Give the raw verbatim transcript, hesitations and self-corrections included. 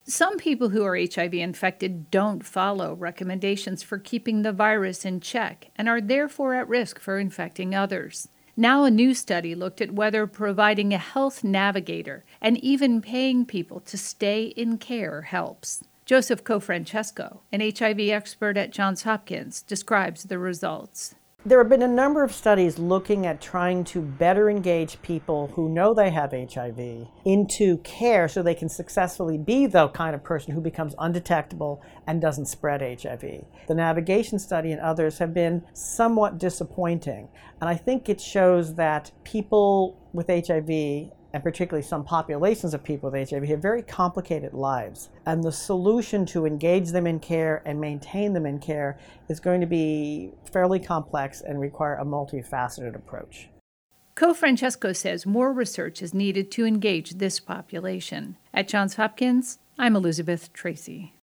Some people who are H I V infected don't follow recommendations for keeping the virus in check and are therefore at risk for infecting others. Now, a new study looked at whether providing a health navigator and even paying people to stay in care helps. Joseph Cofrancesco, an H I V expert at Johns Hopkins, describes the results. There have been a number of studies looking at trying to better engage people who know they have H I V into care so they can successfully be the kind of person who becomes undetectable and doesn't spread H I V. The navigation study and others have been somewhat disappointing, and I think it shows that people with H I V, and particularly some populations of people with H I V, have very complicated lives. And the solution to engage them in care and maintain them in care is going to be fairly complex and require a multifaceted approach. Cofrancesco says more research is needed to engage this population. At Johns Hopkins, I'm Elizabeth Tracy.